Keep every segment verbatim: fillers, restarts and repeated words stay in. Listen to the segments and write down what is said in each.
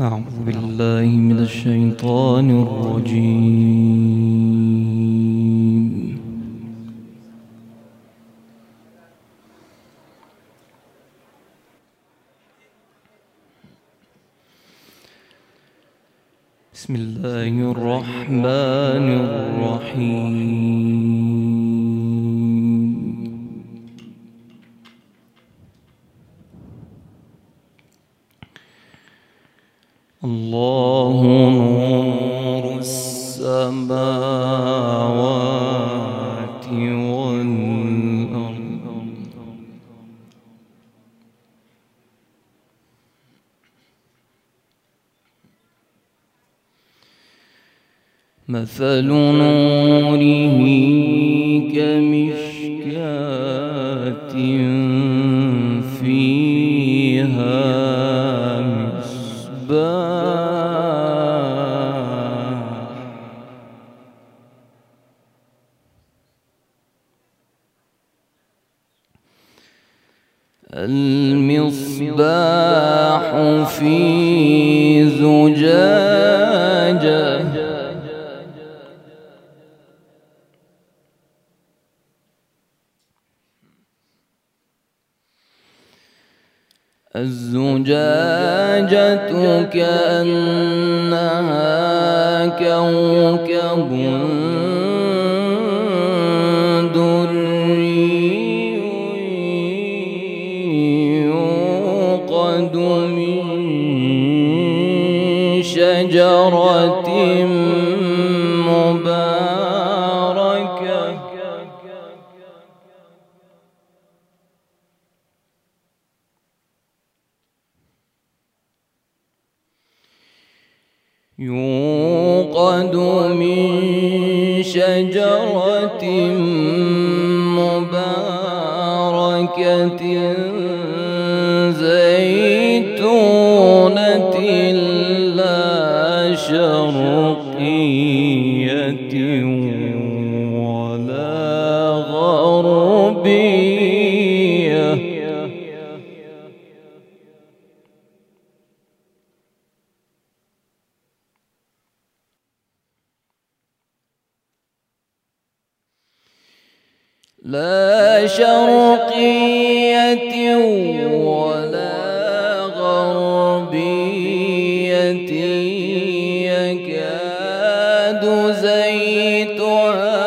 أعوذ بالله من الشيطان الرجيم. بسم الله الرحمن الرحيم. الله نور السماوات والأرض مثل نوره كمشكاة فيها المصباح في زجاجة الزجاجة كأنها كوكب شجرة مباركة يوقد من شجرة مباركة زيتونة شرقية ولا غربية لا شرقية ولا غربية يكاد زيتها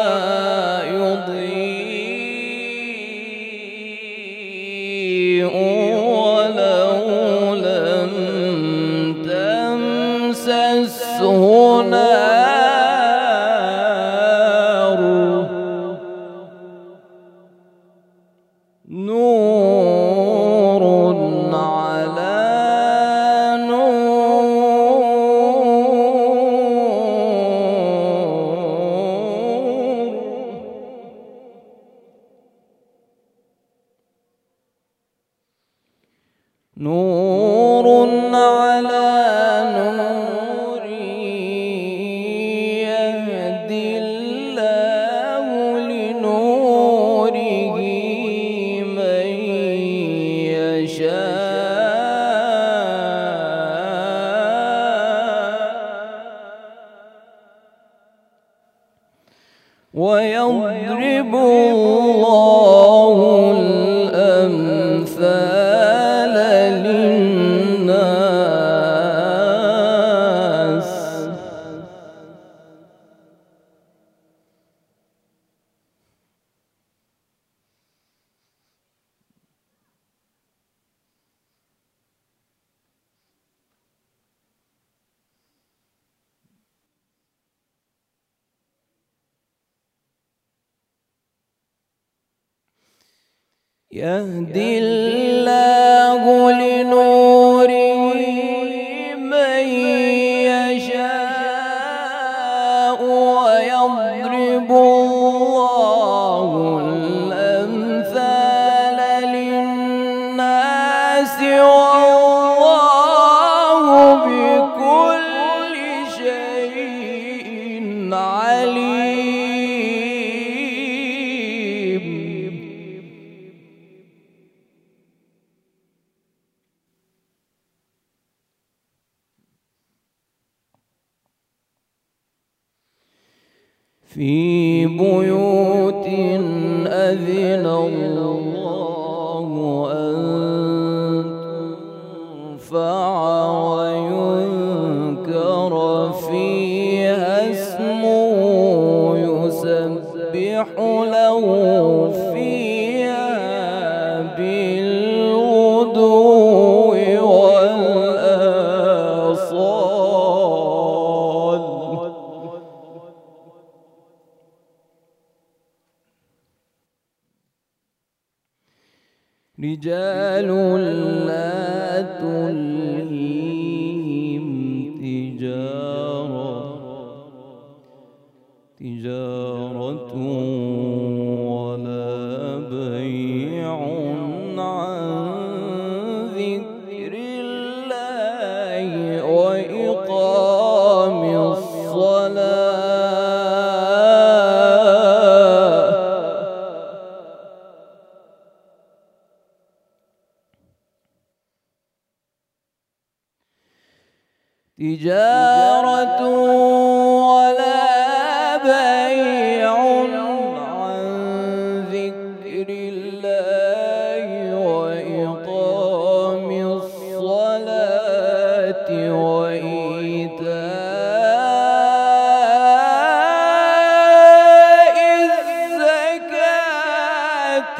يضيء ولو لم تمسسه نار نور على نور على نور يهدي الله لنوره من يشاء ويضرب الله الأمثال للناس يهدي الله لنوره من يشاء ويضرب الله الأمثال للناس والله بكل شيء عليم. في بيوت أذن الله أن ترفع ويذكر فيها اسمه يسبح له فيها بالغدو والآصال. رجال لا تلهيهم تجارة تجارة ولا بيع عن ذكر الله وإقام الصلاة. تجارة ولا بيع عن ذكر الله وإقام الصلاة وإيتاء الزكاة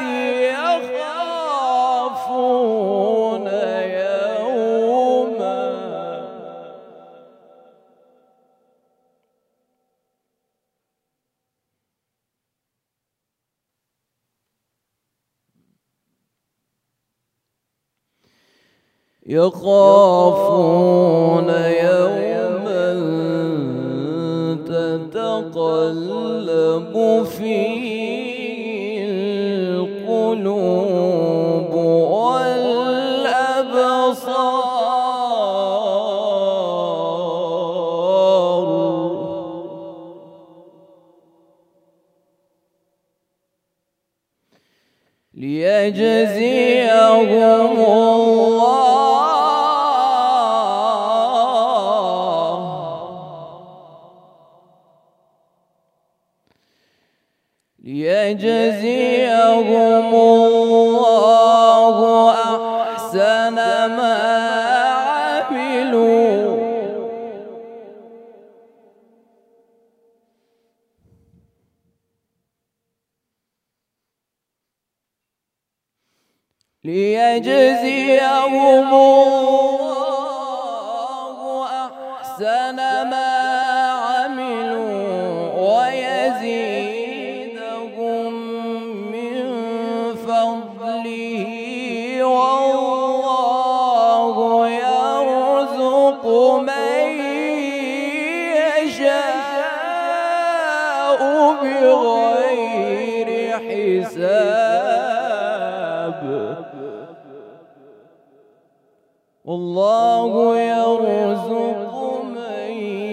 يخافون يوما يخافون يوما تتقلب فيه القلوب والأبصار. ليجزيهم ليجزيهم الله أحسن ما عملوا ليجزيهم الله أحسن ما عملوا ويزيدهم من فضله والله يرزق من يشاء بغير حساب. والله يرزق من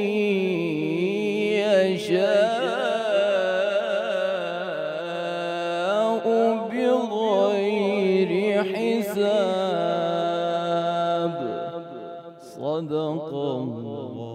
يشاء بغير حساب. صدق الله.